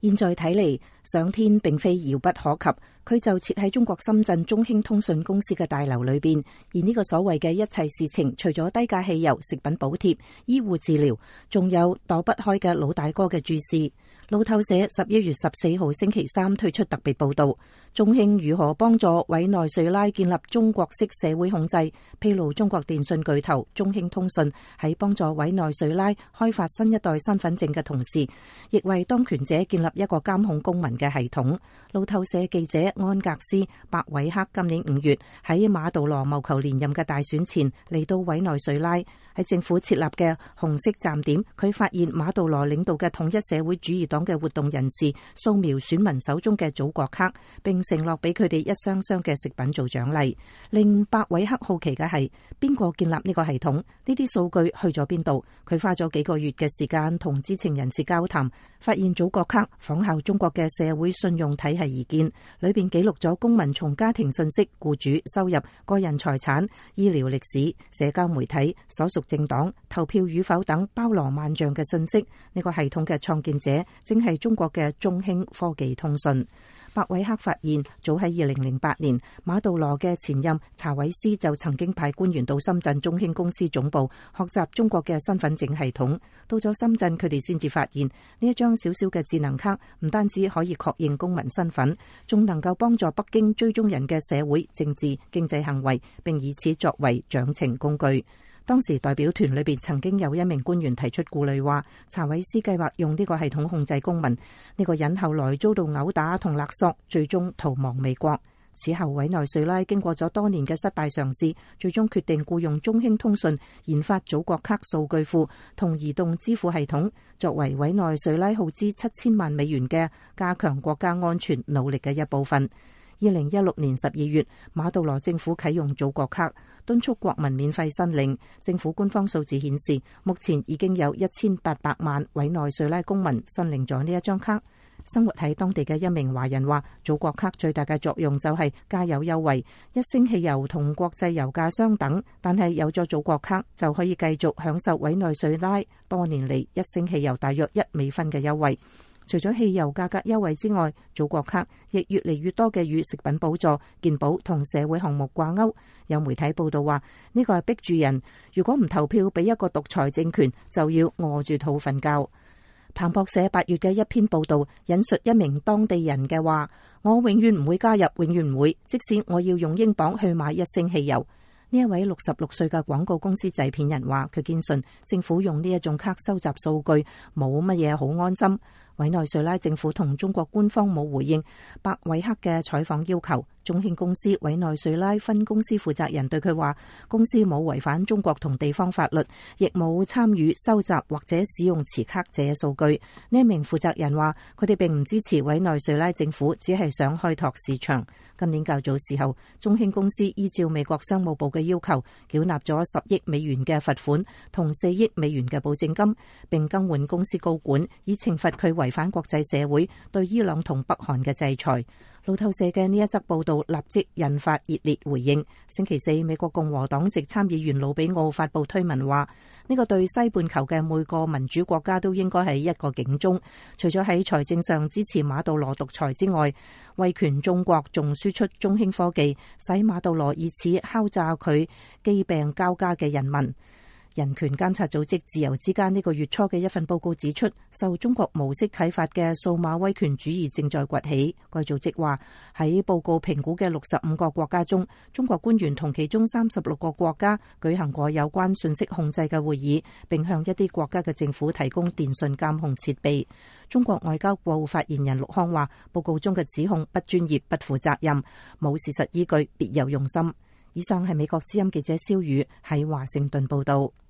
現在睇嚟，上天並非遙不可及，佢就設喺中國深圳中興通訊公司嘅大樓裏邊。而呢個所謂嘅一切事情，除咗低價汽油、食品補貼、醫護治療，仲有躲不開嘅老大哥嘅注視。路透社11月14號星期三推出特別報道，中興如何幫助委內瑞拉建立中國式社會控制，披露中國電信巨頭中興通訊喺幫助委內瑞拉開發新一代身份證嘅同時，亦為當權者建立一個監控公民嘅系統。路透社記者安格斯·白韋克今年5月喺馬杜羅謀求連任嘅大選前嚟到委內瑞拉，喺政府設立嘅紅色站點，佢發現馬杜羅領導嘅統一社會主義黨嘅活動人士掃描選民手中嘅祖國卡，並承諾俾佢哋一箱箱嘅食品做獎勵。令白韋克好奇嘅係，邊個建立呢個系統？呢啲數據去咗邊度？佢花咗幾個月嘅時間同知情人士交談，發現祖國卡仿效中國嘅社會信用體系而建，裏邊記錄咗公民從家庭信息、僱主收入、個人財產、醫療歷史、社交媒體、所屬政黨、投票與否等包羅萬象嘅信息。呢個系統嘅創建者正係中國嘅中興科技通訊。白韋克發現，早喺2008年，馬杜羅嘅前任查韋斯就曾經派官員到深圳中興公司總部學習中國嘅身份證系統。到咗深圳，佢哋先至發現呢一張小小嘅智能卡唔單止可以確認公民身份，仲能夠幫助北京追蹤人嘅社會、政治、經濟行為，並以此作為獎懲工具。當時代表團裏邊曾經有一名官員提出顧慮，話查韋斯計劃用呢個系統控制公民。呢個人後來遭到毆打同勒索，最終逃亡美國。此後委內瑞拉經過咗多年嘅失敗嘗試，最終決定僱用中興通訊研發祖國卡數據庫同移動支付系統，作為委內瑞拉耗資7000萬美元嘅加強國家安全努力嘅一部分。2016年12月，馬杜羅政府啟用祖國卡，敦促國民免費申領。政府官方數字顯示，目前已經有1800萬委內瑞拉公民申領咗呢一張卡。生活喺當地嘅一名華人話，祖國卡最大嘅作用就係加油優惠，一升汽油同國際油價相等，但係有咗祖國卡就可以繼續享受委內瑞拉多年嚟一升汽油大約1美分嘅優惠。除咗汽油價格優惠之外，祖國卡亦越嚟越多嘅與食品補助、健保同社會項目掛鈎。有媒體報道話，呢個係逼住人，如果唔投票俾一個獨裁政權，就要餓住肚瞓覺。彭博社8月嘅一篇報道引述一名當地人嘅話：我永遠唔會加入，永遠唔會，即使我要用英鎊去買一升汽油。呢一位66歲嘅廣告公司製片人話，佢堅信政府用呢一種卡收集數據冇乜嘢好安心。委內瑞拉政府同中國官方冇回應白韋克嘅採訪要求。中興公司委內瑞拉分公司負責人對佢話，公司冇違反中國同地方法律，亦冇參與收集或者使用持卡者嘅數據。呢一名負責人話，佢哋並唔支持委內瑞拉政府，只係想開拓市場。今年較早時候，中興公司依照美國商務部嘅要求，繳納咗10億美元嘅罰款同4億美元嘅保證金，並更換公司高管，以懲罰佢違反國際社會對伊朗同北韓嘅制裁。路透社嘅呢一則報道立即引發熱烈回應。星期四，美國共和黨籍參議員魯比奧發布推文話，呢個對西半球嘅每個民主國家都應該係一個警鐘。除咗喺財政上支持馬杜羅獨裁之外，威權中國仲輸出中興科技，使馬杜羅以此敲詐佢疾病交加嘅人民。人權監察組織自由之間呢個月初嘅一份報告指出，受中國模式啟發嘅數碼威權主義正在崛起。該組織話，喺報告評估嘅65個國家中，中國官員同其中36個國家舉行過有關信息控制嘅會議，並向一啲國家嘅政府提供電信監控設備。中國外交部發言人陸康話，報告中嘅指控不專業、不負責任，冇事實依據，別有用心。以上係美國之音記者蕭宇喺華盛頓報道。